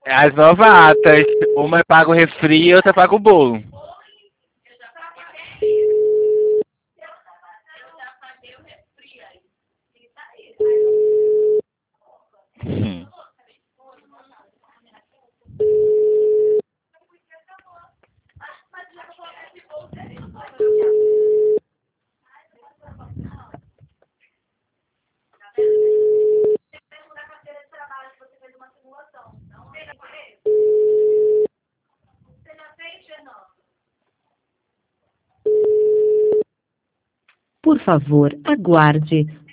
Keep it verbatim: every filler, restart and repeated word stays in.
As novatas. Uma paga o refri e outra paga o bolo. Hum. Por favor, aguarde.